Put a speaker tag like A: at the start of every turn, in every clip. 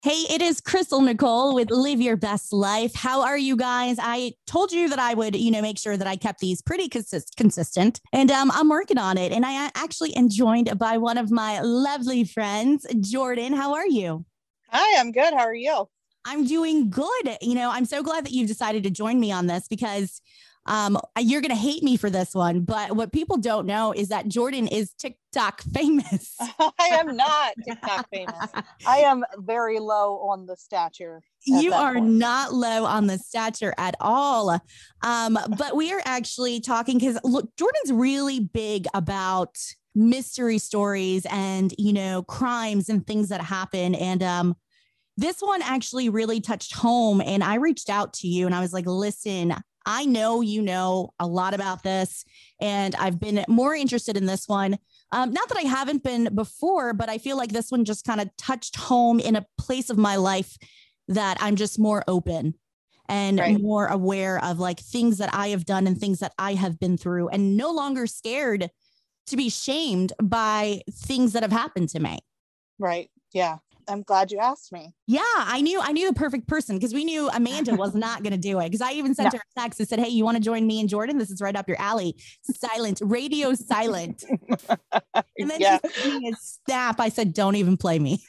A: Hey, it is Crystal Nicole with Live Your Best Life. How are you guys? I told you that I would, make sure that I kept these pretty consistent, and I'm working on it. And I actually am joined by one of my lovely friends, Jordan. How are you?
B: Hi, I'm good. How are you?
A: I'm doing good. I'm so glad that you've decided to join me on this because you're going to hate me for this one. But what people don't know is that Jordan is TikTok famous.
B: I am not TikTok famous. I am very low on the stature.
A: You are not low on the stature at all. But we are actually talking because look, Jordan's really big about mystery stories and, crimes and things that happen. And this one actually really touched home. And I reached out to you and I was like, listen, I know you know a lot about this, and I've been more interested in this one. Not that I haven't been before, but I feel like this one just kind of touched home in a place of my life that I'm just more open and more aware of, like, things that I have done and things that I have been through, and no longer scared to be shamed by things that have happened to me.
B: Right. Yeah. I'm glad you asked me.
A: Yeah, I knew the perfect person because we knew Amanda was not going to do it. Because I even sent her a text and said, hey, you want to join me and Jordan? This is right up your alley. Silent, radio silent. And then she sent me a snap. I said, don't even play me.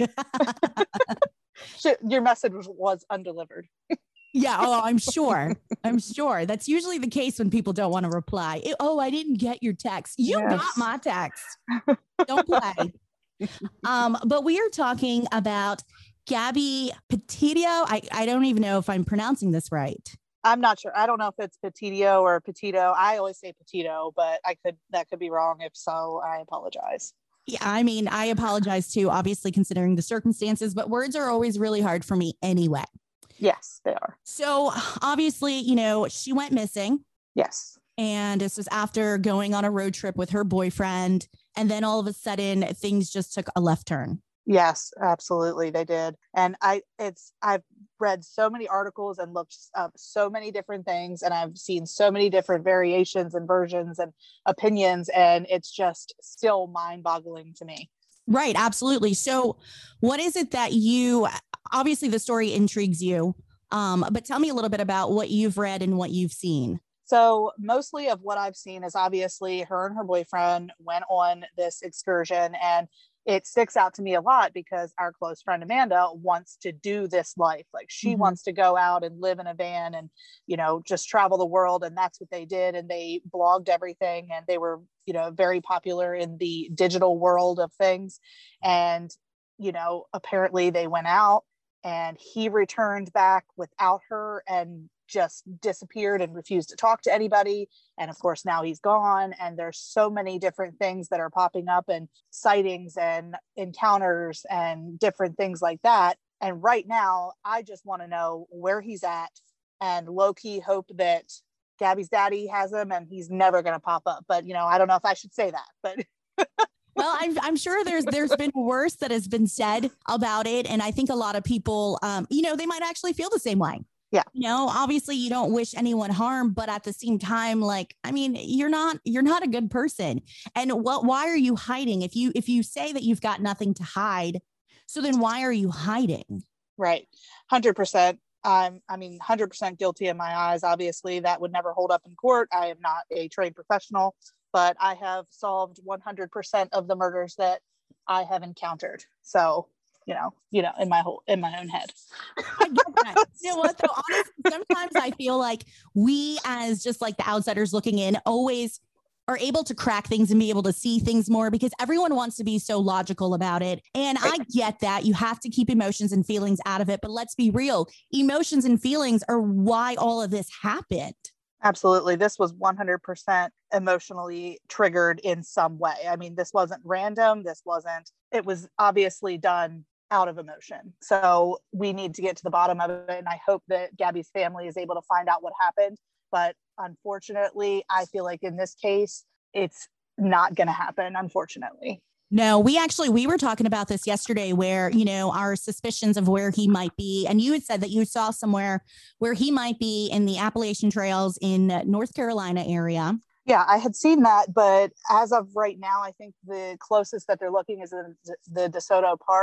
B: Your message was undelivered.
A: Yeah. Oh, I'm sure. That's usually the case when people don't want to reply. I didn't get your text. You got my text. Don't play. But we are talking about Gabby Petito. I don't even know if I'm pronouncing this right.
B: I'm not sure. I don't know if it's Petito or Petito. I always say Petito, but that could be wrong. If so, I apologize.
A: Yeah, I mean, I apologize too, obviously, considering the circumstances, but words are always really hard for me anyway.
B: Yes, they are.
A: So obviously, she went missing.
B: Yes.
A: And this was after going on a road trip with her boyfriend. And then all of a sudden things just took a left turn.
B: Yes, absolutely. They did. And I've read so many articles and looked up so many different things, and I've seen so many different variations and versions and opinions, and it's just still mind-boggling to me.
A: Right. Absolutely. So what is it that obviously the story intrigues you, but tell me a little bit about what you've read and what you've seen.
B: So mostly of what I've seen is obviously her and her boyfriend went on this excursion, and it sticks out to me a lot because our close friend Amanda wants to do this life. Like she wants to go out and live in a van and, just travel the world. And that's what they did. And they blogged everything, and they were, very popular in the digital world of things. And, apparently they went out and he returned back without her and just disappeared and refused to talk to anybody. And of course, now he's gone. And there's so many different things that are popping up, and sightings and encounters and different things like that. And right now, I just want to know where he's at, and low-key hope that Gabby's daddy has him and he's never going to pop up. But, I don't know if I should say that, but
A: well, I'm sure there's been worse that has been said about it. And I think a lot of people, they might actually feel the same way.
B: Yeah.
A: Obviously you don't wish anyone harm, but at the same time, you're not a good person. And why are you hiding? If you say that you've got nothing to hide, so then why are you hiding?
B: Right. 100%. 100% guilty in my eyes. Obviously that would never hold up in court. I am not a trained professional, but I have solved 100% of the murders that I have encountered. So, in my own head.
A: I get that. You know what, though? Honestly, sometimes I feel like we, as just like the outsiders looking in, always are able to crack things and be able to see things more because everyone wants to be so logical about it. And I get that you have to keep emotions and feelings out of it. But let's be real. Emotions and feelings are why all of this happened.
B: Absolutely. This was 100% emotionally triggered in some way. I mean, this wasn't random. It was obviously done out of emotion. So we need to get to the bottom of it. And I hope that Gabby's family is able to find out what happened. But unfortunately, I feel like in this case, it's not going to happen, unfortunately.
A: No, we were talking about this yesterday where, our suspicions of where he might be. And you had said that you saw somewhere where he might be in the Appalachian Trails in North Carolina area.
B: Yeah, I had seen that. But as of right now, I think the closest that they're looking is in the DeSoto Park.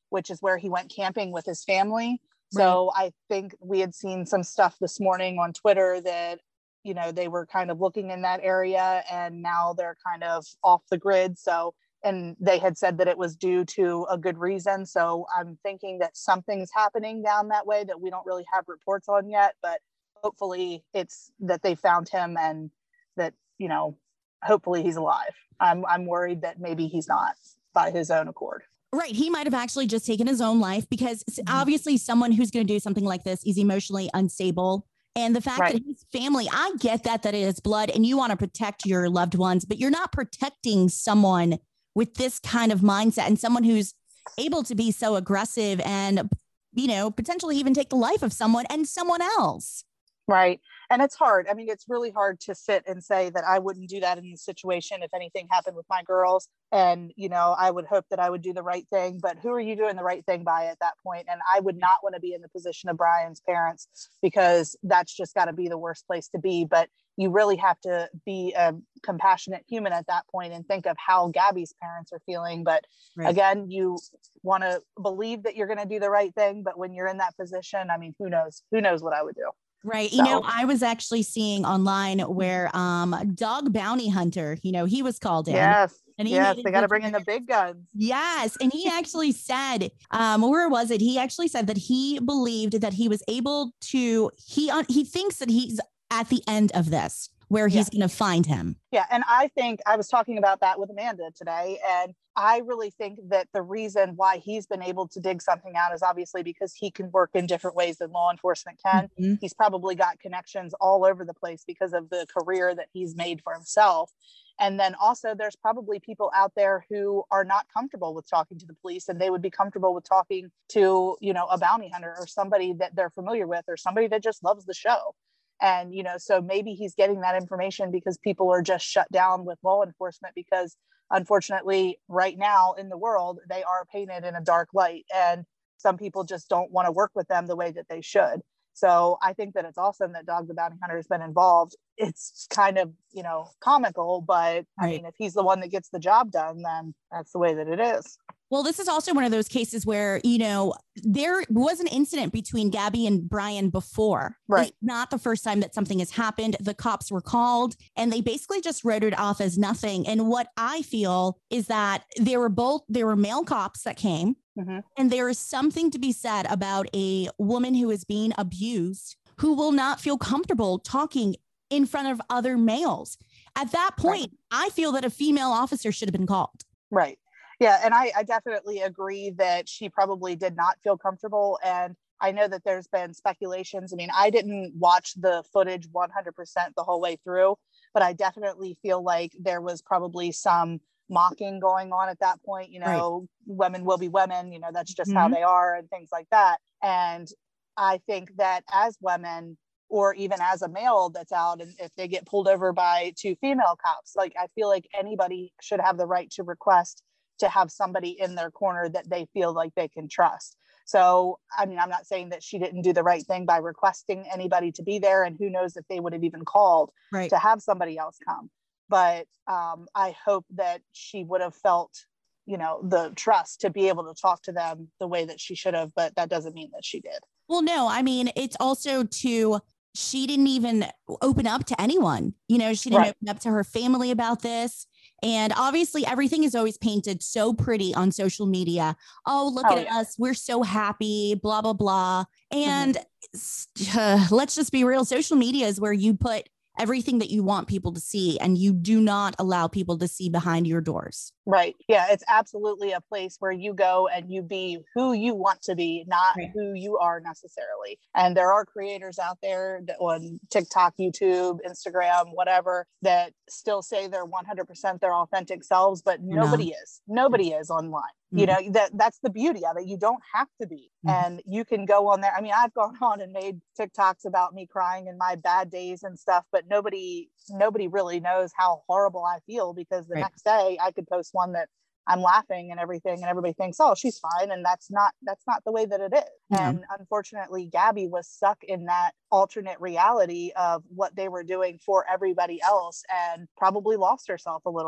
B: which is where he went camping with his family. So I think we had seen some stuff this morning on Twitter that, you know, they were kind of looking in that area and now they're kind of off the grid. So, and they had said that it was due to a good reason. So I'm thinking that something's happening down that way that we don't really have reports on yet, but hopefully it's that they found him and that, you know, hopefully he's alive. I'm worried that maybe he's not by his own accord.
A: Right. He might have actually just taken his own life because obviously someone who's going to do something like this is emotionally unstable. And the fact that his family, I get that it is blood and you want to protect your loved ones, but you're not protecting someone with this kind of mindset and someone who's able to be so aggressive and, you know, potentially even take the life of someone and someone else.
B: Right. And it's hard. I mean, it's really hard to sit and say that I wouldn't do that in this situation if anything happened with my girls. And, you know, I would hope that I would do the right thing, but who are you doing the right thing by at that point? And I would not want to be in the position of Brian's parents because that's just got to be the worst place to be. But you really have to be a compassionate human at that point and think of how Gabby's parents are feeling. But again, you want to believe that you're going to do the right thing. But when you're in that position, I mean, who knows what I would do.
A: Right. So. You know, I was actually seeing online where Dog Bounty Hunter, you know, he was called in.
B: Yes.
A: And
B: they got to bring in the big guns.
A: Yes. And he actually said, where was it? He actually said that he believed that he was able to, he thinks that he's at the end of this, where he's going to find him.
B: Yeah. And I think I was talking about that with Amanda today. And I really think that the reason why he's been able to dig something out is obviously because he can work in different ways than law enforcement can. Mm-hmm. He's probably got connections all over the place because of the career that he's made for himself. And then also there's probably people out there who are not comfortable with talking to the police and they would be comfortable with talking to, you know, a bounty hunter or somebody that they're familiar with or somebody that just loves the show. And, you know, so maybe he's getting that information because people are just shut down with law enforcement because unfortunately right now in the world, they are painted in a dark light and some people just don't want to work with them the way that they should. So I think that it's awesome that Dog the Bounty Hunter has been involved. It's kind of, you know, comical, but I mean, if he's the one that gets the job done, then that's the way that it is.
A: Well, this is also one of those cases where, you know, there was an incident between Gabby and Brian before.
B: Right.
A: It's not the first time that something has happened. The cops were called and they basically just wrote it off as nothing. And what I feel is that there were male cops that came. Mm-hmm. And there is something to be said about a woman who is being abused, who will not feel comfortable talking in front of other males. At that point, I feel that a female officer should have been called.
B: Right. Yeah. And I definitely agree that she probably did not feel comfortable. And I know that there's been speculations. I mean, I didn't watch the footage 100% the whole way through, but I definitely feel like there was probably some mocking going on at that point. You know, women will be women, you know, that's just how they are and things like that. And I think that as women, or even as a male that's out, and if they get pulled over by two female cops, like I feel like anybody should have the right to request to have somebody in their corner that they feel like they can trust. So, I mean, I'm not saying that she didn't do the right thing by requesting anybody to be there, and who knows if they would have even called to have somebody else come. But I hope that she would have felt, you know, the trust to be able to talk to them the way that she should have, but that doesn't mean that she did.
A: Well, no, I mean, it's also she didn't even open up to anyone. You know, she didn't open up to her family about this. And obviously everything is always painted so pretty on social media. Oh, look at us. We're so happy, blah, blah, blah. And let's just be real. Social media is where you put everything that you want people to see, and you do not allow people to see behind your doors.
B: Right. Yeah. It's absolutely a place where you go and you be who you want to be, not who you are necessarily. And there are creators out there that on TikTok, YouTube, Instagram, whatever, that still say they're 100% their authentic selves, but nobody is online. You know, that's the beauty of it. You don't have to be. And you can go on there. I mean, I've gone on and made TikToks about me crying in my bad days and stuff, but nobody really knows how horrible I feel, because the next day I could post one that I'm laughing and everything, and everybody thinks, oh, she's fine. And that's not the way that it is. Yeah. And unfortunately, Gabby was stuck in that alternate reality of what they were doing for everybody else, and probably lost herself a little bit.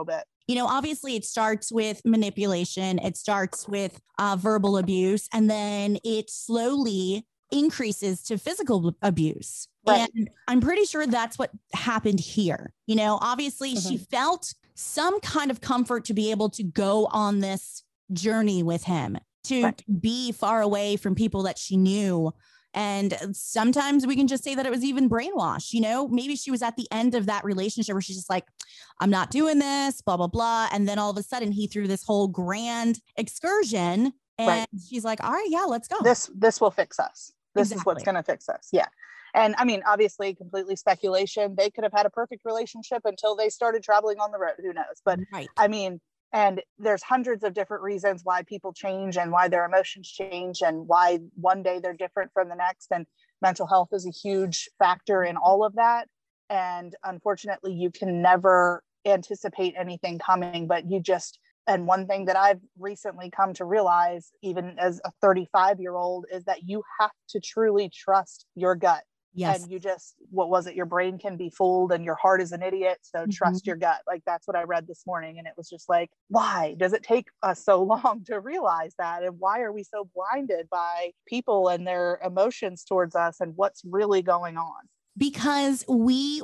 A: You know, obviously it starts with manipulation. It starts with verbal abuse, and then it slowly increases to physical abuse.
B: Right.
A: And I'm pretty sure that's what happened here. You know, obviously she felt some kind of comfort to be able to go on this journey with him, to be far away from people that she knew. And sometimes we can just say that it was even brainwash. You know, maybe she was at the end of that relationship where she's just like, I'm not doing this, blah, blah, blah. And then all of a sudden he threw this whole grand excursion and she's like, all right, yeah, let's go.
B: This will fix us. This is what's going to fix us. Yeah. And I mean, obviously completely speculation. They could have had a perfect relationship until they started traveling on the road. Who knows? But I mean, and there's hundreds of different reasons why people change and why their emotions change and why one day they're different from the next. And mental health is a huge factor in all of that. And unfortunately, you can never anticipate anything coming, but you just, and one thing that I've recently come to realize, even as a 35-year-old, is that you have to truly trust your gut. Yes. And you just, what was it? Your brain can be fooled and your heart is an idiot. So trust your gut. Like, that's what I read this morning. And it was just like, why does it take us so long to realize that? And why are we so blinded by people and their emotions towards us and what's really going on?
A: Because we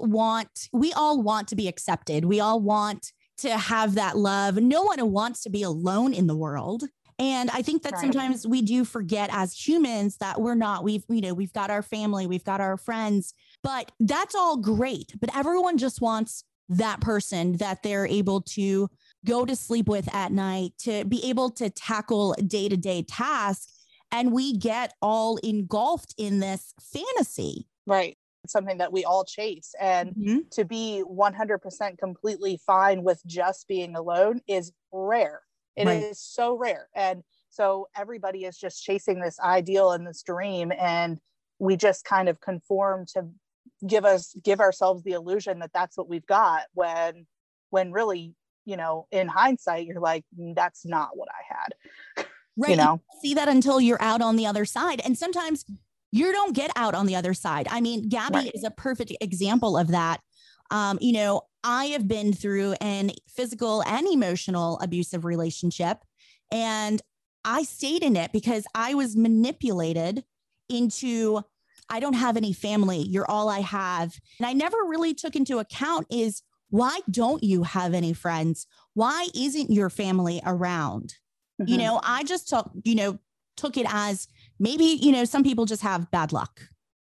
A: all want to be accepted. We all want to have that love. No one wants to be alone in the world. And I think that sometimes we do forget as humans that we're not. We've got our family, we've got our friends, but that's all great. But everyone just wants that person that they're able to go to sleep with at night, to be able to tackle day-to-day tasks. And we get all engulfed in this fantasy.
B: Right. It's something that we all chase. And to be 100% completely fine with just being alone is rare. It is so rare. And so everybody is just chasing this ideal and this dream. And we just kind of conform to give ourselves the illusion that that's what we've got, when really, you know, in hindsight, you're like, that's not what I had.
A: Right.
B: You know,
A: you see that until you're out on the other side. And sometimes you don't get out on the other side. I mean, Gabby is a perfect example of that. You know, I have been through an physical and emotional abusive relationship, and I stayed in it because I was manipulated into, I don't have any family. You're all I have. And I never really took into account is, why don't you have any friends? Why isn't your family around? You know, I just took it as maybe, you know, some people just have bad luck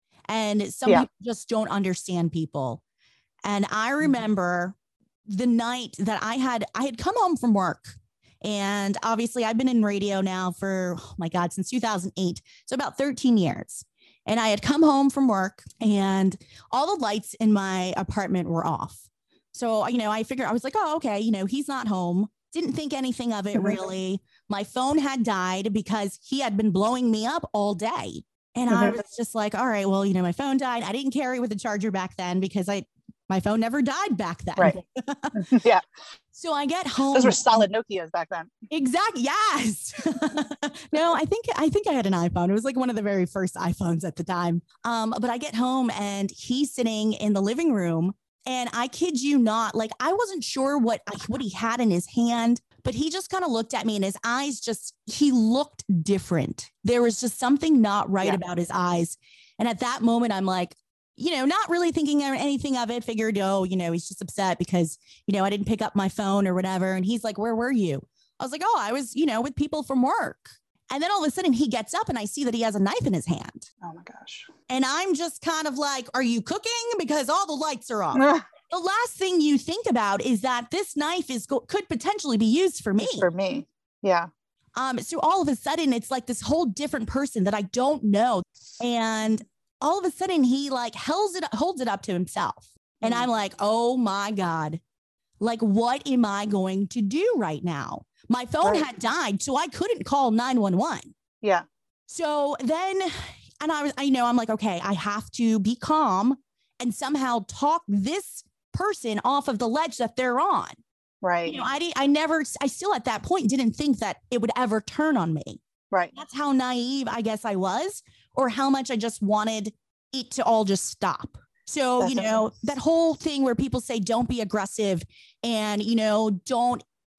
A: and some people just don't understand people. And I remember the night that I had come home from work, and obviously I've been in radio now for, oh my God, since 2008. So about 13 years. And I had come home from work and all the lights in my apartment were off. So, you know, I figured, I was like, oh, okay, you know, he's not home. Didn't think anything of it really. My phone had died because he had been blowing me up all day. And I was just like, all right, well, you know, my phone died. I didn't carry with a charger back then because my phone never died back then.
B: Right. Yeah.
A: So I get home.
B: Those were solid Nokias back then.
A: Exactly. Yes. No, I think I had an iPhone. It was like one of the very first iPhones at the time. But I get home and he's sitting in the living room, and I kid you not, like, I wasn't sure what he had in his hand, but he just kind of looked at me, and his eyes he looked different. There was just something not right about his eyes. And at that moment, I'm like, you know, not really thinking anything of it, figured, oh, you know, he's just upset because, you know, I didn't pick up my phone or whatever. And he's like, where were you? I was like, oh, I was, you know, with people from work. And then all of a sudden he gets up and I see that he has a knife in his hand.
B: Oh my gosh.
A: And I'm just kind of like, are you cooking? Because all the lights are off. The last thing you think about is that this knife could potentially be used for me.
B: For me. Yeah.
A: So all of a sudden it's like this whole different person that I don't know. And all of a sudden he like holds it up to himself. And I'm like, oh my God, like, what am I going to do right now? My phone had died, so I couldn't call 911.
B: Yeah.
A: So then, and I'm like, okay, I have to be calm and somehow talk this person off of the ledge that they're on.
B: Right.
A: You know, I still at that point didn't think that it would ever turn on me.
B: Right.
A: That's how naive I guess I was, or how much I just wanted it to all just stop. So, you know, that whole thing where people say, don't be aggressive and, you know, don't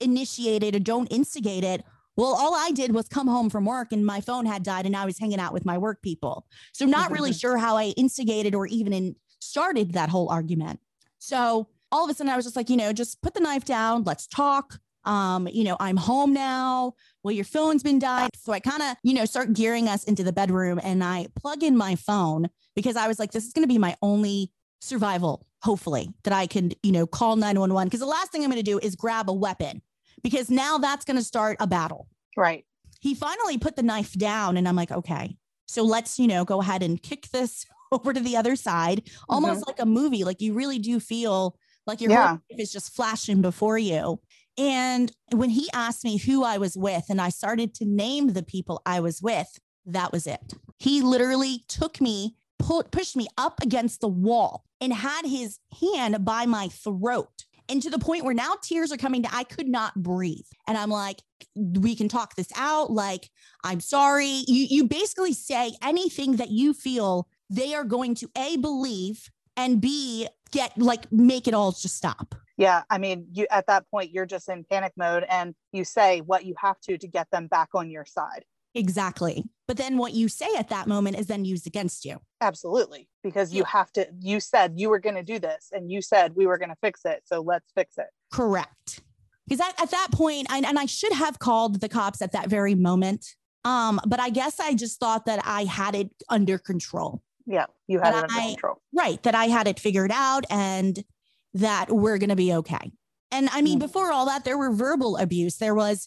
A: initiate it or don't instigate it. Well, all I did was come home from work and my phone had died and I was hanging out with my work people. So not really sure how I instigated or even started that whole argument. So all of a sudden I was just like, just put the knife down. Let's talk. I'm home now. Well, your phone's been died. So I kind of, start gearing us into the bedroom and I plug in my phone because I was like, this is going to be my only survival, hopefully, that I can, call 911. Because the last thing I'm going to do is grab a weapon because now that's going to start a battle.
B: Right.
A: He finally put the knife down and I'm like, okay, so let's, go ahead and kick this over to the other side, almost like a movie. Like you really do feel like your whole life is just flashing before you. And when he asked me who I was with and I started to name the people I was with, that was it. He literally took me, pushed me up against the wall and had his hand by my throat. And to the point where now tears are coming I could not breathe. And I'm like, we can talk this out. Like, I'm sorry. You basically say anything that you feel they are going to A, believe, and B, make it all just stop.
B: Yeah. I mean, you at that point, you're just in panic mode and you say what you have to get them back on your side.
A: Exactly. But then what you say at that moment is then used against you.
B: Absolutely. Because you said you were going to do this and you said we were going to fix it. So let's fix it.
A: Correct. Because at that point, and I should have called the cops at that very moment. But I guess I just thought that I had it under control.
B: Yeah, you had it under control.
A: Right. That I had it figured out and that we're going to be okay. And I mean, before all that, there were verbal abuse. There was,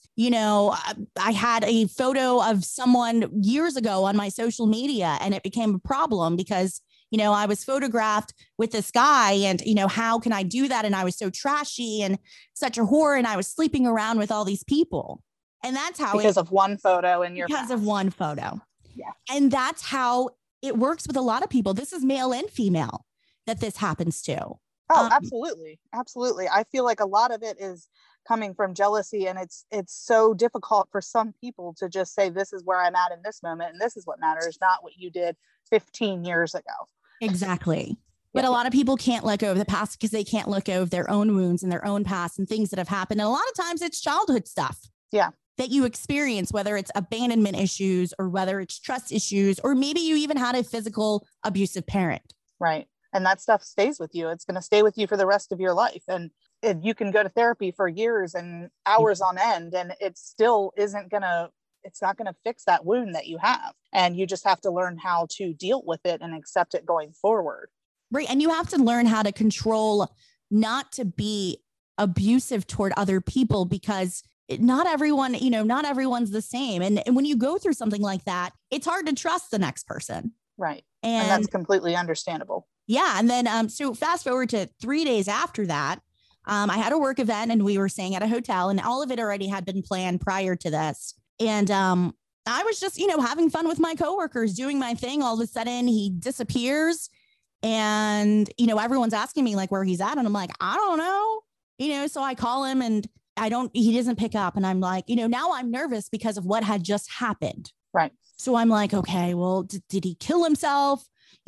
A: I had a photo of someone years ago on my social media and it became a problem because, I was photographed with this guy and, how can I do that? And I was so trashy and such a whore and I was sleeping around with all these people. And that's how
B: because of one photo in your
A: because
B: past.
A: Of one photo.
B: Yeah.
A: And that's how it works with a lot of people. This is male and female that this happens to.
B: Oh, absolutely. Absolutely. I feel like a lot of it is coming from jealousy and it's so difficult for some people to just say, this is where I'm at in this moment. And this is what matters, not what you did 15 years ago.
A: Exactly. But a lot of people can't let go of the past because they can't let go of their own wounds and their own past and things that have happened. And a lot of times it's childhood stuff.
B: Yeah.
A: That you experience, whether it's abandonment issues or whether it's trust issues, or maybe you even had a physical abusive parent.
B: Right. And that stuff stays with you. It's going to stay with you for the rest of your life. And you can go to therapy for years and hours on end, and it still it's not going to fix that wound that you have. And you just have to learn how to deal with it and accept it going forward.
A: Right. And you have to learn how to control, not to be abusive toward other people because not everyone, not everyone's the same. And when you go through something like that, it's hard to trust the next person.
B: Right. And that's completely understandable.
A: Yeah. And then, so fast forward to 3 days after that, I had a work event and we were staying at a hotel and all of it already had been planned prior to this. And, I was just, having fun with my coworkers, doing my thing. All of a sudden he disappears and, everyone's asking me like where he's at. And I'm like, I don't know, so I call him and he doesn't pick up. And I'm like, now I'm nervous because of what had just happened.
B: Right.
A: So I'm like, okay, well, did he kill himself?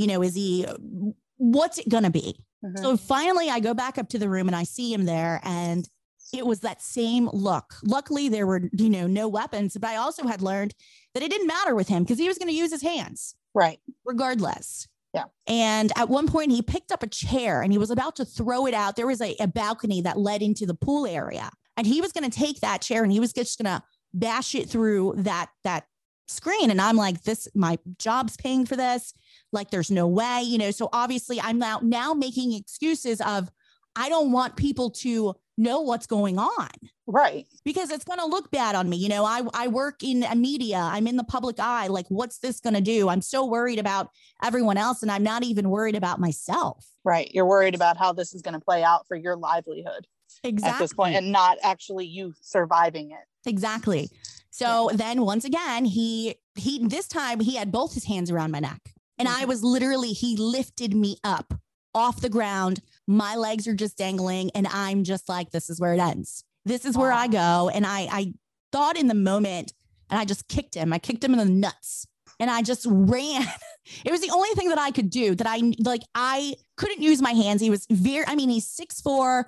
A: What's it going to be? Mm-hmm. So finally I go back up to the room and I see him there and it was that same look. Luckily there were, no weapons, but I also had learned that it didn't matter with him because he was going to use his hands.
B: Right.
A: Regardless.
B: Yeah.
A: And at one point he picked up a chair and he was about to throw it out. There was a balcony that led into the pool area and he was going to take that chair and he was just going to bash it through that screen. And I'm like, my job's paying for this. Like, there's no way, so obviously I'm now making excuses of, I don't want people to know what's going on.
B: Right.
A: Because it's going to look bad on me. I work in media. I'm in the public eye. Like, what's this going to do? I'm so worried about everyone else. And I'm not even worried about myself.
B: Right. You're worried about how this is going to play out for your livelihood.
A: Exactly.
B: At this point, and not actually you surviving it.
A: Exactly. So then once again, this time he had both his hands around my neck. And I was he lifted me up off the ground. My legs are just dangling. And I'm just like, this is where it ends. This is where I go. And I thought in the moment, and I just kicked him. I kicked him in the nuts and I just ran. It was the only thing that I could do that I couldn't use my hands. He was he's 6'4",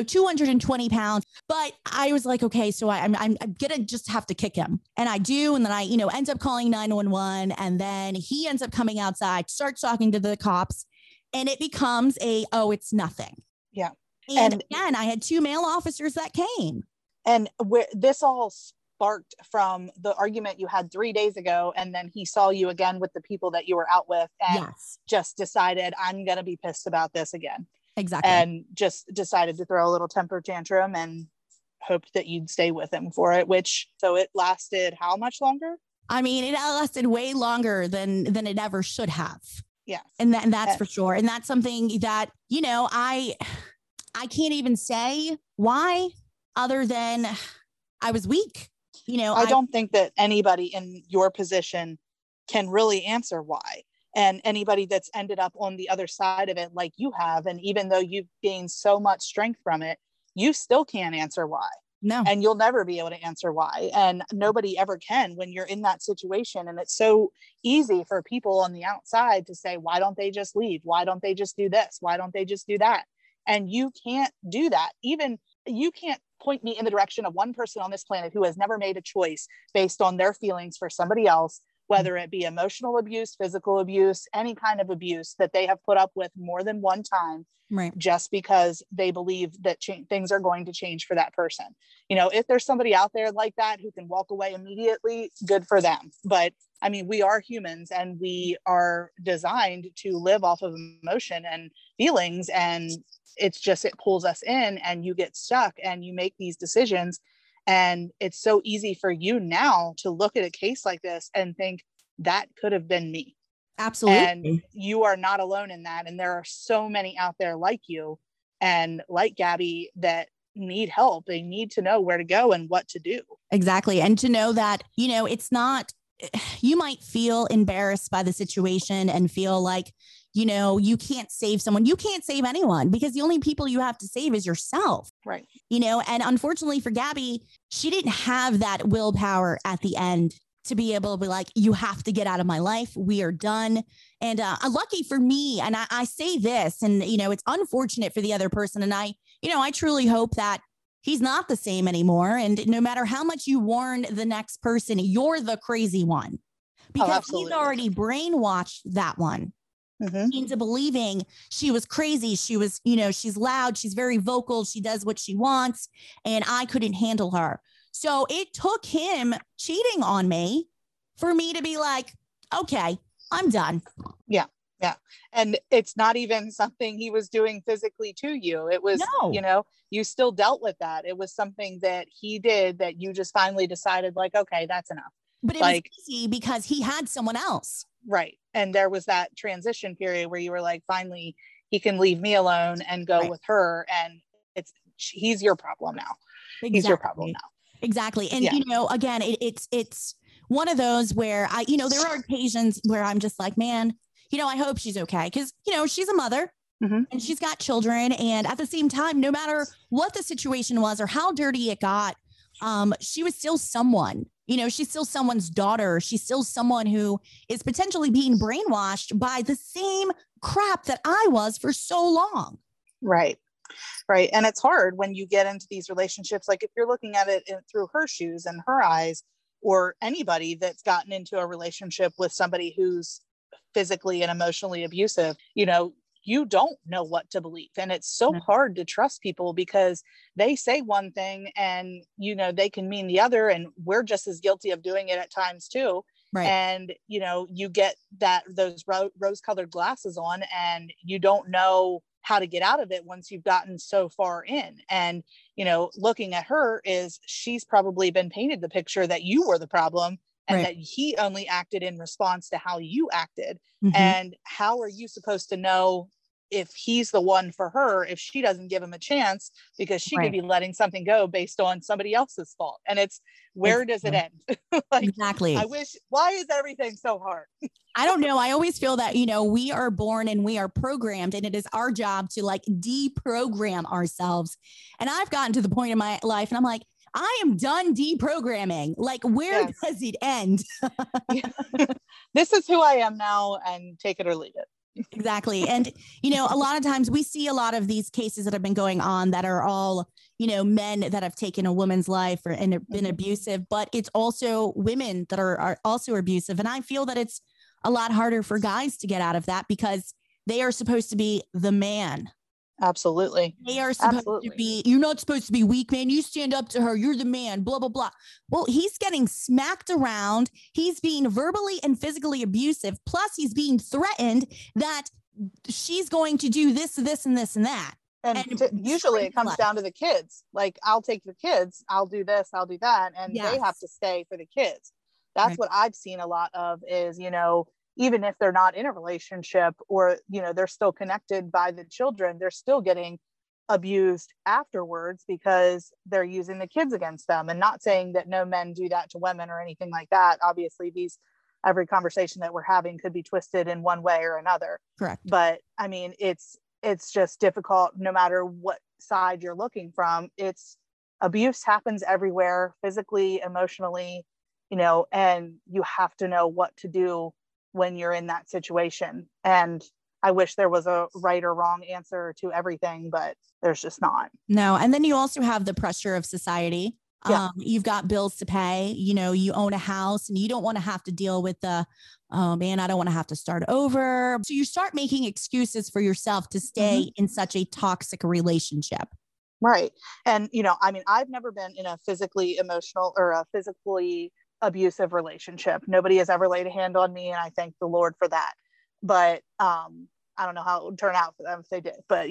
A: 220 pounds. But I was like, okay, so I'm going to just have to kick him. And I do. And then I, ends up calling 911. And then he ends up coming outside, starts talking to the cops. And it becomes it's nothing.
B: Yeah.
A: And again, I had 2 male officers that came.
B: And this all sparked from the argument you had 3 days ago. And then he saw you again with the people that you were out with and just decided, I'm going to be pissed about this again.
A: Exactly.
B: And just decided to throw a little temper tantrum and hoped that you'd stay with him for it, so it lasted how much longer?
A: I mean, it lasted way longer than it ever should have.
B: Yeah.
A: And that's for sure. And that's something that, I can't even say why, other than I was weak.
B: I don't think that anybody in your position can really answer why. And anybody that's ended up on the other side of it, like you have, and even though you've gained so much strength from it, you still can't answer why.
A: No.
B: And you'll never be able to answer why. And nobody ever can when you're in that situation. And it's so easy for people on the outside to say, why don't they just leave? Why don't they just do this? Why don't they just do that? And you can't do that. Even you can't point me in the direction of one person on this planet who has never made a choice based on their feelings for somebody else, whether it be emotional abuse, physical abuse, any kind of abuse that they have put up with more than one time,
A: right,
B: just because they believe that things are going to change for that person. If there's somebody out there like that who can walk away immediately, good for them. But I mean, we are humans and we are designed to live off of emotion and feelings, and it pulls us in and you get stuck and you make these decisions. And it's so easy for you now to look at a case like this and think that could have been me.
A: Absolutely.
B: And you are not alone in that. And there are so many out there like you and like Gabby that need help. They need to know where to go and what to do.
A: Exactly. And to know that, it's not, you might feel embarrassed by the situation and feel like, you can't save someone. You can't save anyone, because the only people you have to save is yourself.
B: Right.
A: And unfortunately for Gabby, she didn't have that willpower at the end to be able to be like, you have to get out of my life. We are done. And lucky for me, and I say this, and, it's unfortunate for the other person. And I truly hope that he's not the same anymore. And no matter how much you warn the next person, you're the crazy one, because he's already brainwashed that one into believing she was crazy. She was, she's loud. She's very vocal. She does what she wants. And I couldn't handle her. So it took him cheating on me for me to be like, okay, I'm done.
B: Yeah. Yeah. And it's not even something he was doing physically to you. It was, you still dealt with that. It was something that he did that you just finally decided like, okay, that's enough.
A: But it was easy because he had someone else.
B: Right. And there was that transition period where you were like, finally, he can leave me alone and go with her. And he's your problem now. Exactly. He's your problem now.
A: Exactly. And, again, it's one of those where there are occasions where I'm just like, man, I hope she's okay. Cause she's a mother and she's got children. And at the same time, no matter what the situation was or how dirty it got, she was still someone, she's still someone's daughter. She's still someone who is potentially being brainwashed by the same crap that I was for so long.
B: Right. Right. And it's hard when you get into these relationships. Like if you're looking at it through her shoes and her eyes, or anybody that's gotten into a relationship with somebody who's physically and emotionally abusive, you don't know what to believe. And it's so hard to trust people because they say one thing and, they can mean the other. And we're just as guilty of doing it at times too.
A: Right.
B: And, you get those rose-colored glasses on and you don't know how to get out of it once you've gotten so far in. And, looking at her she's probably been painted the picture that you were the problem and that he only acted in response to how you acted. And how are you supposed to know if he's the one for her, if she doesn't give him a chance, because she could be letting something go based on somebody else's fault. And it's, where does it end?
A: Exactly.
B: Why is everything so hard?
A: I don't know. I always feel that, we are born and we are programmed, and it is our job to deprogram ourselves. And I've gotten to the point in my life and I'm like, I am done deprogramming. Where does it end?
B: This is who I am now, and take it or leave it.
A: Exactly. And, a lot of times we see a lot of these cases that have been going on that are all, men that have taken a woman's life and been abusive, but it's also women that are also abusive. And I feel that it's a lot harder for guys to get out of that because they are supposed to be the man.
B: Absolutely.
A: They are supposed to be, you're not supposed to be weak, man. You stand up to her. You're the man, blah, blah, blah. Well, he's getting smacked around. He's being verbally and physically abusive. Plus, he's being threatened that she's going to do this, this, and this, and that.
B: And usually it comes down to the kids. Like, I'll take the kids. I'll do this. I'll do that. And they have to stay for the kids. That's what I've seen a lot of is, even if they're not in a relationship or, they're still connected by the children, they're still getting abused afterwards because they're using the kids against them. And not saying that no men do that to women or anything like that. Obviously, every conversation that we're having could be twisted in one way or another.
A: Correct.
B: But I mean, it's just difficult no matter what side you're looking from. Abuse happens everywhere, physically, emotionally, and you have to know what to do when you're in that situation. And I wish there was a right or wrong answer to everything, but there's just not.
A: No. And then you also have the pressure of society. Yeah. You've got bills to pay, you own a house and you don't want to have to deal with oh man, I don't want to have to start over. So you start making excuses for yourself to stay in such a toxic relationship.
B: Right. And, I've never been in a physically emotional or a physically abusive relationship. Nobody has ever laid a hand on me, and I thank the Lord for that. But I don't know how it would turn out for them if they did. But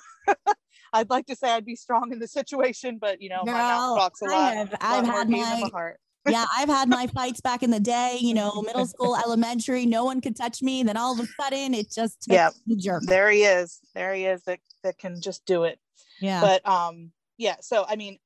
B: I'd like to say I'd be strong in the situation, but my mouth talks a lot.
A: I've had my heart. Yeah, I've had my fights back in the day. Middle school, elementary. No one could touch me. Then all of a sudden, it just took the jerk.
B: There he is. That can just do it.
A: Yeah.
B: But So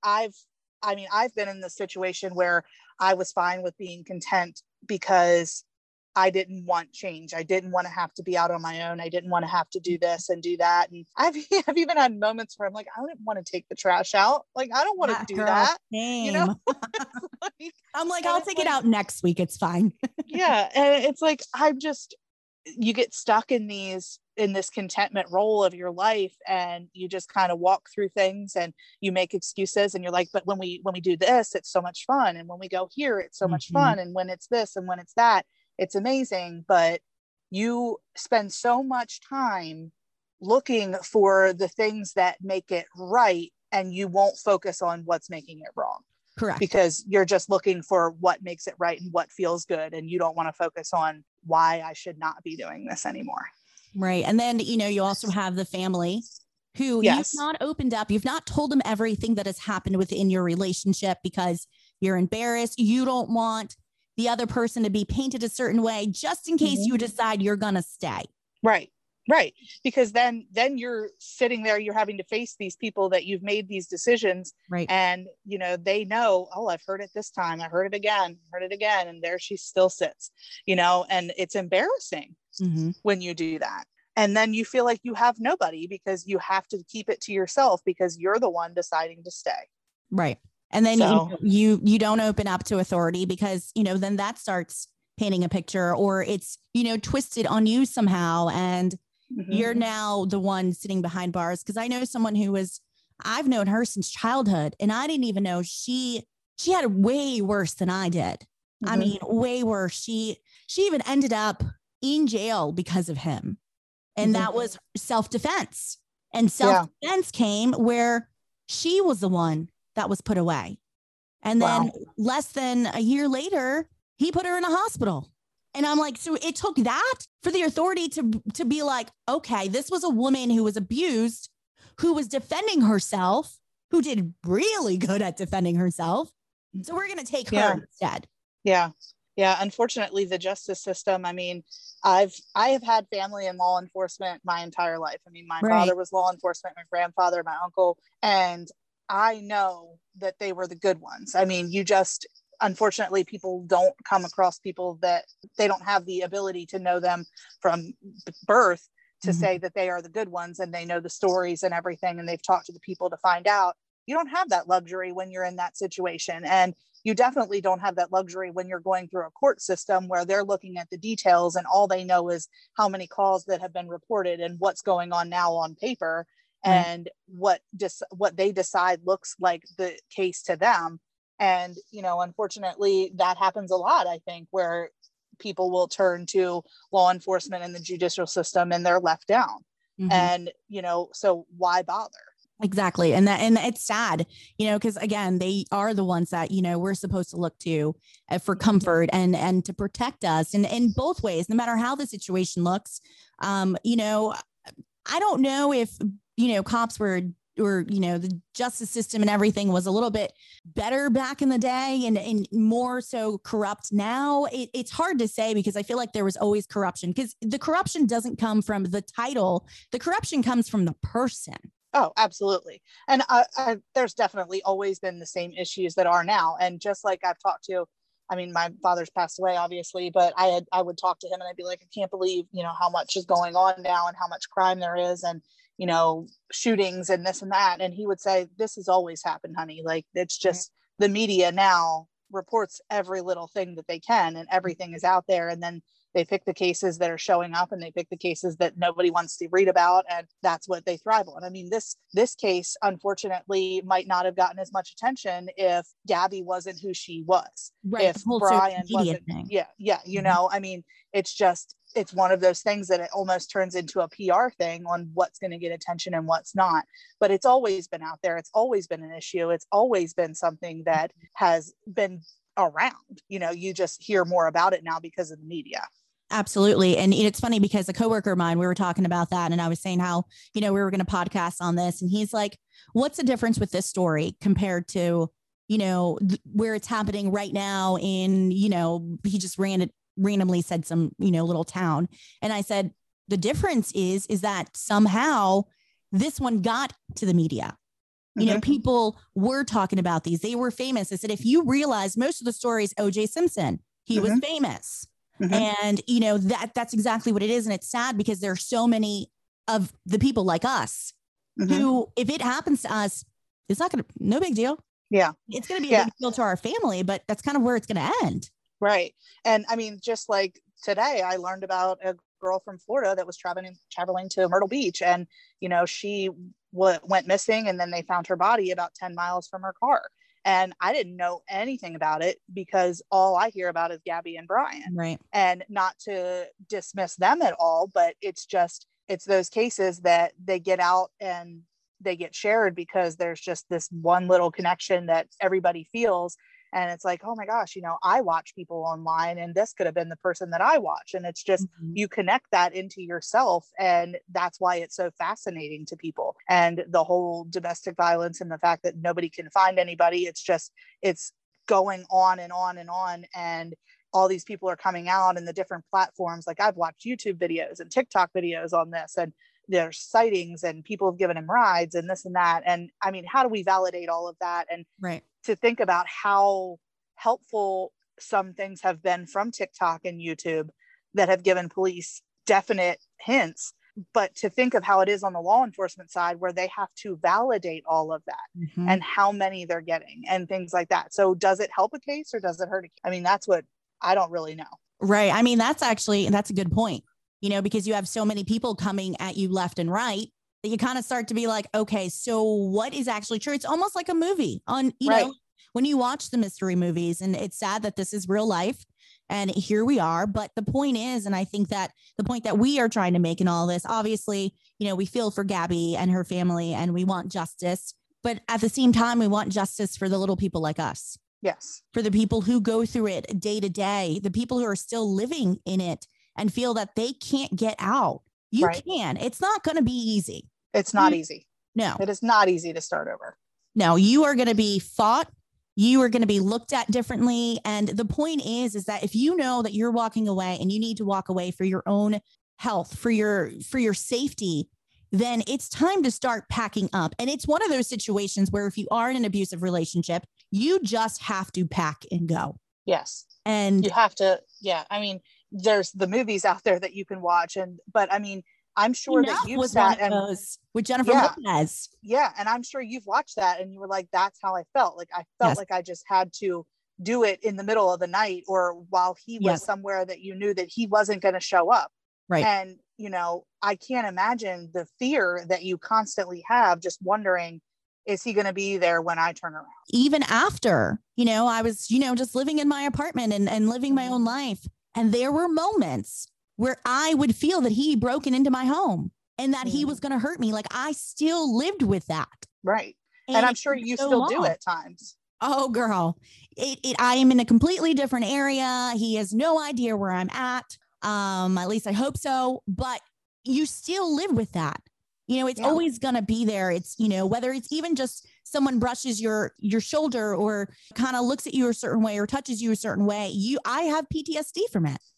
B: I've been in the situation where I was fine with being content because I didn't want change. I didn't want to have to be out on my own. I didn't want to have to do this and do that. And I've even had moments where I'm like, I don't want to take the trash out. Like, I don't want to do that.
A: I'm like, I'll take it out next week. It's fine.
B: Yeah. And it's like, you get stuck in this contentment role of your life, and you just kind of walk through things and you make excuses, and you're like, but when we do this, it's so much fun. And when we go here, it's so much fun. And when it's this and when it's that, it's amazing. But you spend so much time looking for the things that make it right, and you won't focus on what's making it wrong.
A: Correct.
B: Because you're just looking for what makes it right and what feels good. And you don't want to focus on why I should not be doing this anymore.
A: Right. And then, you also have the family who you've not opened up. You've not told them everything that has happened within your relationship because you're embarrassed. You don't want the other person to be painted a certain way just in case you decide you're going to stay.
B: Right. Right. Because then you're sitting there, you're having to face these people that you've made these decisions.
A: Right.
B: And, they know, oh, I've heard it this time. I heard it again. And there she still sits, and it's embarrassing when you do that. And then you feel like you have nobody because you have to keep it to yourself because you're the one deciding to stay.
A: Right. And then you don't open up to authority because, then that starts painting a picture, or it's, twisted on you somehow. And you're now the one sitting behind bars. Cause I know someone I've known her since childhood, and I didn't even know she had it way worse than I did. I mean, way worse. She even ended up in jail because of him. And that was self-defense. And self-defense came where she was the one that was put away. And then less than a year later, he put her in a hospital. And I'm like, so it took that for the authority to be like, okay, this was a woman who was abused, who was defending herself, who did really good at defending herself. So we're going to take her instead.
B: Yeah. Yeah. Unfortunately, the justice system, I mean, I have had family in law enforcement my entire life. I mean, my father was law enforcement, my grandfather, my uncle, and I know that they were the good ones. I mean, unfortunately, people don't come across people that they don't have the ability to know them from birth to say that they are the good ones and they know the stories and everything. And they've talked to the people to find out. You don't have that luxury when you're in that situation. And you definitely don't have that luxury when you're going through a court system where they're looking at the details and all they know is how many calls that have been reported and what's going on now on paper, and what they decide looks like the case to them. And, you know, unfortunately, that happens a lot, I think, where people will turn to law enforcement and the judicial system and they're left down. And, you know, so why bother?
A: Exactly. And it's sad, you know, because again, they are the ones that, you know, we're supposed to look to for comfort and to protect us in both ways, no matter how the situation looks. You know, I don't know if, you know, cops were, or, you know, the justice system and everything was a little bit better back in the day and more so corrupt now. It's hard to say because I feel like there was always corruption, because the corruption doesn't come from the title. The corruption comes from the person.
B: Oh, absolutely. And there's definitely always been the same issues that are now. And just like I've talked to, I mean, my father's passed away, obviously, but I would talk to him and I'd be like, I can't believe, you know, how much is going on now and how much crime there is, and, you know, shootings and this and that. And he would say, this has always happened, honey. Like, it's just the media now reports every little thing that they can, and everything is out there. And then they pick the cases that are showing up and they pick the cases that nobody wants to read about. And that's what they thrive on. I mean, this case, unfortunately, might not have gotten as much attention if Gabby wasn't who she was.
A: Right.
B: If Brian wasn't. Yeah. You know, I mean, it's one of those things that it almost turns into a PR thing on what's going to get attention and what's not. But it's always been out there. It's always been an issue. It's always been something that has been around. You know, you just hear more about it now because of the media.
A: Absolutely. And it's funny because a coworker of mine, we were talking about that, and I was saying how, you know, we were going to podcast on this, and he's like, what's the difference with this story compared to, you know, where it's happening right now in, you know, he just randomly said some, you know, little town. And I said, the difference is that somehow this one got to the media. You know, people were talking about these. They were famous. I said, if you realize most of the stories, O.J. Simpson, he was famous. And, you know, that's exactly what it is. And it's sad because there are so many of the people like us who, if it happens to us, it's not going to, no big deal.
B: Yeah.
A: It's going to be a big deal to our family, but that's kind of where it's going to end.
B: Right. And I mean, just like today, I learned about a girl from Florida that was traveling to Myrtle Beach. And, you know, she went missing, and then they found her body about 10 miles from her car. And I didn't know anything about it because all I hear about is Gabby and Brian.
A: Right.
B: And not to dismiss them at all, but it's those cases that they get out and they get shared because there's just this one little connection that everybody feels. And it's like, oh my gosh, you know, I watch people online and this could have been the person that I watch. And it's just, you connect that into yourself. And that's why it's so fascinating to people. And the whole domestic violence and the fact that nobody can find anybody, it's going on and on and on. And all these people are coming out in the different platforms. Like, I've watched YouTube videos and TikTok videos on this, and there's sightings and people have given him rides and this and that. And I mean, how do we validate all of that? And to think about how helpful some things have been from TikTok and YouTube that have given police definite hints, but to think of how it is on the law enforcement side where they have to validate all of that and how many they're getting and things like that. So does it help a case or does it hurt a case? I mean, that's what I don't really know.
A: Right. I mean, that's a good point, you know, because you have so many people coming at you left and right that you kind of start to be like, okay, so what is actually true? It's almost like a movie on, you know, when you watch the mystery movies, and it's sad that this is real life and here we are. But the point is, and I think that the point that we are trying to make in all this, obviously, you know, we feel for Gabby and her family and we want justice, but at the same time, we want justice for the little people like us.
B: Yes.
A: For the people who go through it day to day, the people who are still living in it and feel that they can't get out. You can. It's not going to be easy.
B: It's not easy.
A: No.
B: It is not easy to start over.
A: No, you are going to be fought. You are going to be looked at differently. And the point is that if you know that you're walking away and you need to walk away for your own health, for your safety, then it's time to start packing up. And it's one of those situations where if you are in an abusive relationship, you just have to pack and go.
B: Yes.
A: And
B: you have to, I mean, there's the movies out there that you can watch. But I mean, I'm sure that you've sat and
A: with Jennifer Lopez.
B: Yeah. And I'm sure you've watched that and you were like, that's how I felt. Like, I felt like I just had to do it in the middle of the night or while he was somewhere that you knew that he wasn't going to show up.
A: Right.
B: And, I can't imagine the fear that you constantly have, just wondering, is he going to be there when I turn around?
A: Even after, I was, just living in my apartment and living my own life. And there were moments where I would feel that he broken into my home and that he was going to hurt me. Like, I still lived with that.
B: Right. And I'm sure you still do at times.
A: Oh, girl, I am in a completely different area. He has no idea where I'm at. At least I hope so. But you still live with that. It's always going to be there. It's, whether it's even just someone brushes your shoulder or kind of looks at you a certain way or touches you a certain way. I have PTSD from it.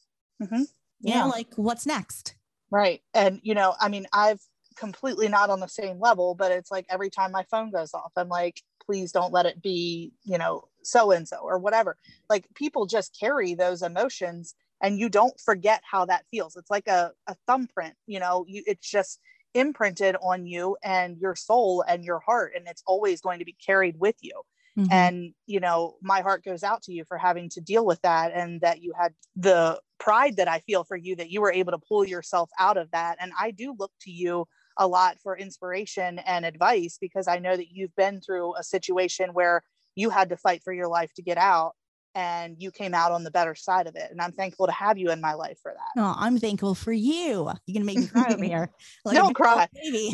B: Mm-hmm.
A: Like, what's next?
B: Right. And, I've completely not on the same level, but it's like every time my phone goes off, I'm like, please don't let it be, so-and-so or whatever. Like, people just carry those emotions and you don't forget how that feels. It's like a thumbprint, it's just imprinted on you and your soul and your heart. And it's always going to be carried with you. Mm-hmm. And, my heart goes out to you for having to deal with that. And that you had the pride that I feel for you, that you were able to pull yourself out of that. And I do look to you a lot for inspiration and advice, because I know that you've been through a situation where you had to fight for your life to get out, and you came out on the better side of it. And I'm thankful to have you in my life for that.
A: Oh, I'm thankful for you. You're going to make me cry over here.
B: Like, don't cry. Baby.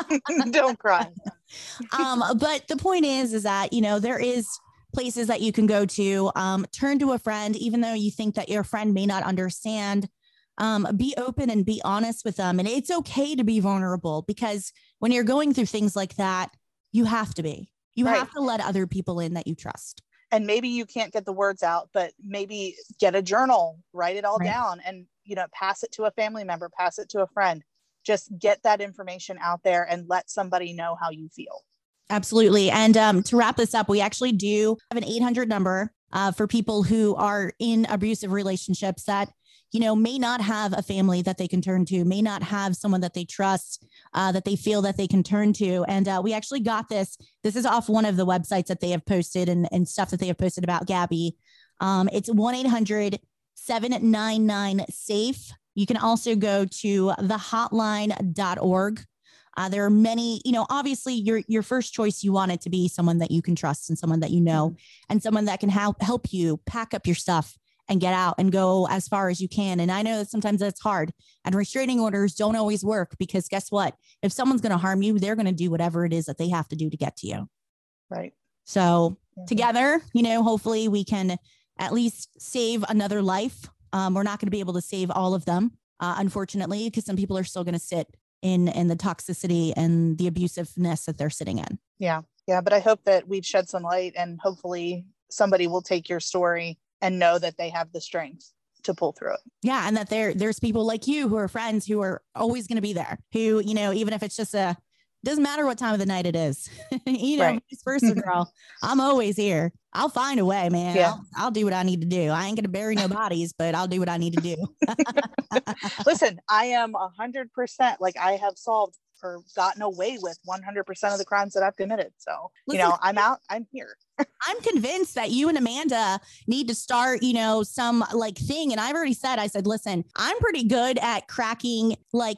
B: Don't cry.
A: But the point is that, there is places that you can go to, turn to a friend, even though you think that your friend may not understand. Be open and be honest with them. And it's okay to be vulnerable, because when you're going through things like that, you have to be. You have to let other people in that you trust.
B: And maybe you can't get the words out, but maybe get a journal, write it all down, and, pass it to a family member, pass it to a friend. Just get that information out there and let somebody know how you feel.
A: Absolutely. And to wrap this up, we actually do have an 800 number for people who are in abusive relationships that, may not have a family that they can turn to, may not have someone that they trust, that they feel that they can turn to. And we actually got this. This is off one of the websites that they have posted and stuff that they have posted about Gabby. It's 1-800-799-SAFE. You can also go to thehotline.org. There are many, obviously your first choice, you want it to be someone that you can trust and someone that you know, and someone that can help you pack up your stuff and get out and go as far as you can. And I know that sometimes that's hard, and restraining orders don't always work, because guess what? If someone's going to harm you, they're going to do whatever it is that they have to do to get to you.
B: Right.
A: So together, hopefully we can at least save another life. We're not going to be able to save all of them, unfortunately, because some people are still going to sit in the toxicity and the abusiveness that they're sitting in.
B: Yeah. Yeah. But I hope that we've shed some light, and hopefully somebody will take your story and know that they have the strength to pull through it.
A: Yeah. And that there's people like you who are friends who are always going to be there, who, even if it's just doesn't matter what time of the night it is, vice versa, girl, I'm always here. I'll find a way, man.
B: Yeah.
A: I'll do what I need to do. I ain't going to bury no bodies, but I'll do what I need to do.
B: Listen, I am 100%, like, I have solved or gotten away with 100% of the crimes that I've committed. So,
A: Listen,
B: I'm out, I'm here.
A: I'm convinced that you and Amanda need to start, some like thing. And I've already said, listen, I'm pretty good at cracking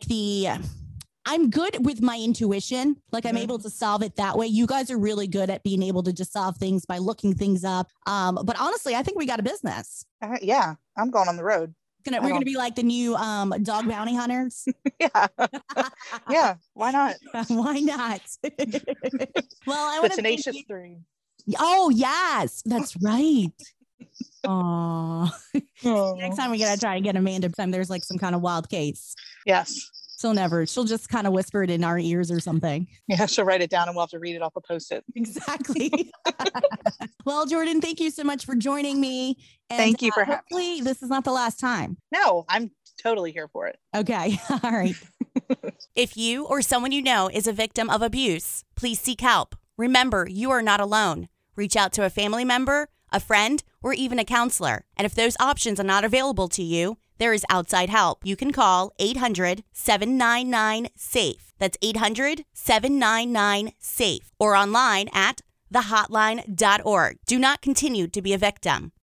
A: I'm good with my intuition. Like, I'm able to solve it that way. You guys are really good at being able to just solve things by looking things up. But honestly, I think we got a business.
B: Yeah, I'm going on the road.
A: We're going to be like the new dog bounty hunters.
B: Yeah. Yeah. Why not?
A: Why not? Well, I want to
B: Tenacious 3.
A: Oh, yes, that's right. Oh. Next time we got to try to get Amanda, there's like some kind of wild case.
B: Yes.
A: She'll just kind of whisper it in our ears or something.
B: Yeah, she'll write it down and we'll have to read it off a Post-it.
A: Exactly. Well, Jordan, thank you so much for joining me. And
B: thank you for having me.
A: Hopefully this is not the last time.
B: No, I'm totally here for it.
A: Okay. All right.
C: If you or someone you know is a victim of abuse, please seek help. Remember, you are not alone. Reach out to a family member, a friend, or even a counselor. And if those options are not available to you, there is outside help. You can call 800-799-SAFE. That's 800-799-SAFE. Or online at thehotline.org. Do not continue to be a victim.